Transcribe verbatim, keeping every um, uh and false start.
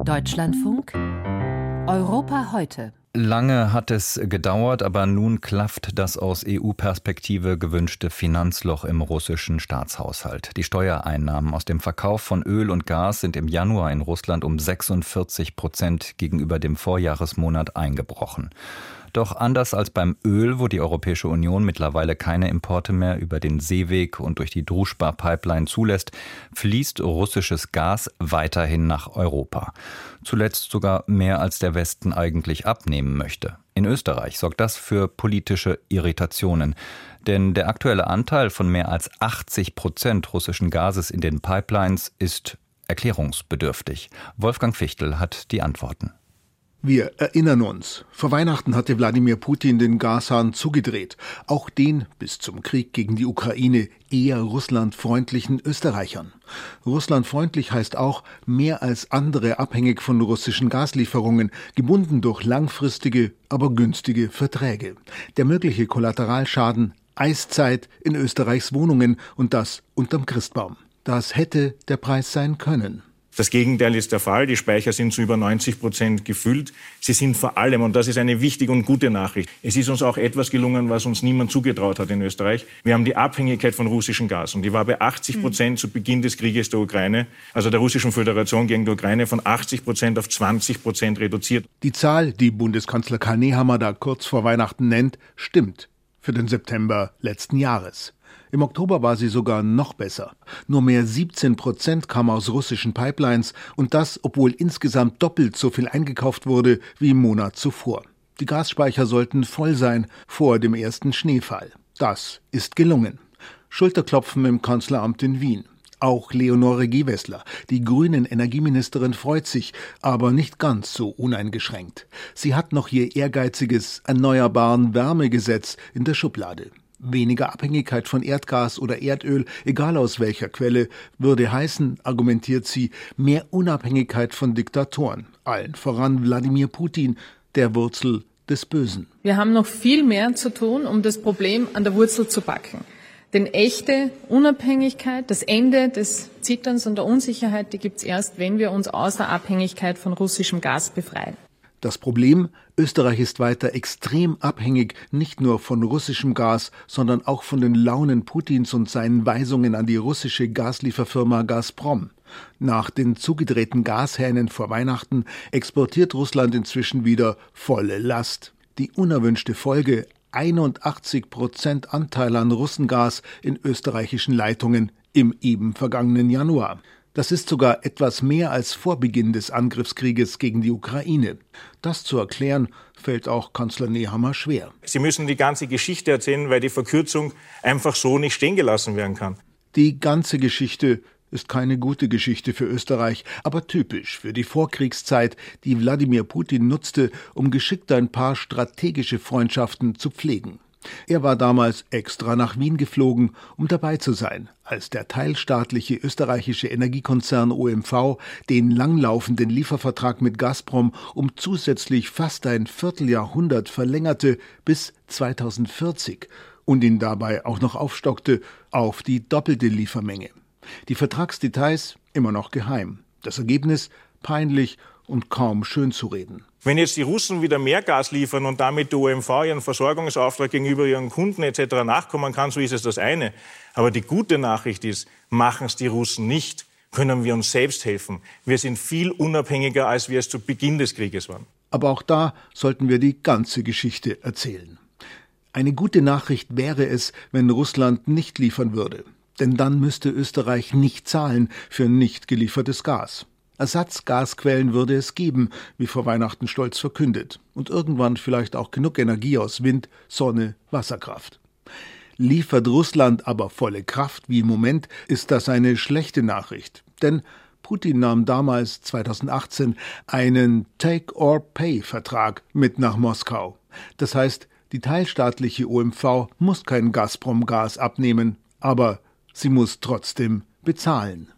Deutschlandfunk Europa heute. Lange hat es gedauert, aber nun klafft das aus E U-Perspektive gewünschte Finanzloch im russischen Staatshaushalt. Die Steuereinnahmen aus dem Verkauf von Öl und Gas sind im Januar in Russland um sechsundvierzig Prozent gegenüber dem Vorjahresmonat eingebrochen. Doch anders als beim Öl, wo die Europäische Union mittlerweile keine Importe mehr über den Seeweg und durch die Druschba-Pipeline zulässt, fließt russisches Gas weiterhin nach Europa. Zuletzt sogar mehr als der Westen eigentlich abnehmen möchte. In Österreich sorgt das für politische Irritationen. Denn der aktuelle Anteil von mehr als achtzig Prozent russischen Gases in den Pipelines ist erklärungsbedürftig. Wolfgang Fichtel hat die Antworten. Wir erinnern uns, vor Weihnachten hatte Wladimir Putin den Gashahn zugedreht, auch den bis zum Krieg gegen die Ukraine eher russlandfreundlichen Österreichern. Russlandfreundlich heißt auch mehr als andere abhängig von russischen Gaslieferungen, gebunden durch langfristige, aber günstige Verträge. Der mögliche Kollateralschaden: Eiszeit in Österreichs Wohnungen, und das unterm Christbaum. Das hätte der Preis sein können. Das Gegenteil ist der Fall. Die Speicher sind zu über neunzig Prozent gefüllt. Sie sind vor allem, und das ist eine wichtige und gute Nachricht, es ist uns auch etwas gelungen, was uns niemand zugetraut hat in Österreich. Wir haben die Abhängigkeit von russischem Gas. Und die war bei achtzig Prozent zu Beginn des Krieges der Ukraine, also der Russischen Föderation gegen die Ukraine, von achtzig Prozent auf zwanzig Prozent reduziert. Die Zahl, die Bundeskanzler Karl Nehammer da kurz vor Weihnachten nennt, stimmt für den September letzten Jahres. Im Oktober war sie sogar noch besser. Nur mehr siebzehn Prozent kam aus russischen Pipelines, und das, obwohl insgesamt doppelt so viel eingekauft wurde wie im Monat zuvor. Die Gasspeicher sollten voll sein vor dem ersten Schneefall. Das ist gelungen. Schulterklopfen im Kanzleramt in Wien. Auch Leonore Gewessler, die grünen Energieministerin, freut sich, aber nicht ganz so uneingeschränkt. Sie hat noch ihr ehrgeiziges Erneuerbaren Wärmegesetz in der Schublade. Weniger Abhängigkeit von Erdgas oder Erdöl, egal aus welcher Quelle, würde heißen, argumentiert sie, mehr Unabhängigkeit von Diktatoren, allen voran Wladimir Putin, der Wurzel des Bösen. Wir haben noch viel mehr zu tun, um das Problem an der Wurzel zu packen. Denn echte Unabhängigkeit, das Ende des Zitterns und der Unsicherheit, die gibt's erst, wenn wir uns aus der Abhängigkeit von russischem Gas befreien. Das Problem: Österreich ist weiter extrem abhängig, nicht nur von russischem Gas, sondern auch von den Launen Putins und seinen Weisungen an die russische Gaslieferfirma Gazprom. Nach den zugedrehten Gashähnen vor Weihnachten exportiert Russland inzwischen wieder volle Last. Die unerwünschte Folge: einundachtzig Prozent Anteil an Russengas in österreichischen Leitungen im eben vergangenen Januar. Das ist sogar etwas mehr als vor Beginn des Angriffskrieges gegen die Ukraine. Das zu erklären, fällt auch Kanzler Nehammer schwer. Sie müssen die ganze Geschichte erzählen, weil die Verkürzung einfach so nicht stehen gelassen werden kann. Die ganze Geschichte ist keine gute Geschichte für Österreich, aber typisch für die Vorkriegszeit, die Wladimir Putin nutzte, um geschickt ein paar strategische Freundschaften zu pflegen. Er war damals extra nach Wien geflogen, um dabei zu sein, als der teilstaatliche österreichische Energiekonzern O M V den langlaufenden Liefervertrag mit Gazprom um zusätzlich fast ein Vierteljahrhundert verlängerte bis zweitausendvierzig und ihn dabei auch noch aufstockte auf die doppelte Liefermenge. Die Vertragsdetails immer noch geheim. Das Ergebnis peinlich und kaum schönzureden. Wenn jetzt die Russen wieder mehr Gas liefern und damit die O M V ihren Versorgungsauftrag gegenüber ihren Kunden et cetera nachkommen kann, so ist es das eine. Aber die gute Nachricht ist, machen es die Russen nicht, können wir uns selbst helfen. Wir sind viel unabhängiger, als wir es zu Beginn des Krieges waren. Aber auch da sollten wir die ganze Geschichte erzählen. Eine gute Nachricht wäre es, wenn Russland nicht liefern würde. Denn dann müsste Österreich nicht zahlen für nicht geliefertes Gas. Ersatzgasquellen würde es geben, wie vor Weihnachten stolz verkündet. Und irgendwann vielleicht auch genug Energie aus Wind, Sonne, Wasserkraft. Liefert Russland aber volle Kraft wie im Moment, ist das eine schlechte Nachricht. Denn Putin nahm damals, zweitausendachtzehn, einen Take-or-Pay-Vertrag mit nach Moskau. Das heißt, die teilstaatliche O M V muss kein Gazprom-Gas abnehmen, aber sie muss trotzdem bezahlen.